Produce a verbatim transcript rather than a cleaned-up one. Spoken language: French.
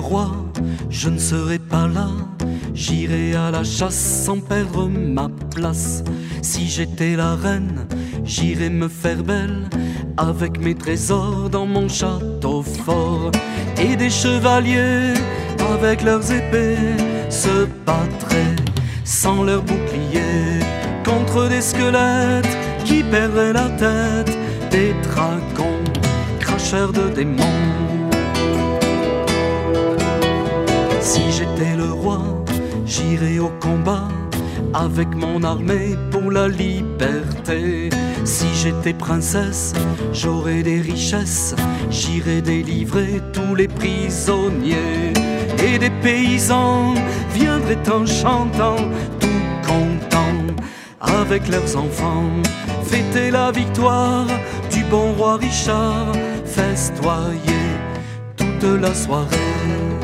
roi, je ne serai pas là. J'irai à la chasse sans perdre ma place. Si j'étais la reine, j'irais me faire belle avec mes trésors dans mon château fort. Et des chevaliers avec leurs épées se battraient sans leur bouclier contre des squelettes qui perdraient la tête, des dragons cracheurs de démons. Si j'étais le roi, j'irais au combat avec mon armée pour la liberté. Si j'étais princesse, j'aurais des richesses, j'irais délivrer tous les prisonniers. Et des paysans viendraient en chantant, tout contents, avec leurs enfants, fêter la victoire du bon roi Richard, festoyer toute la soirée.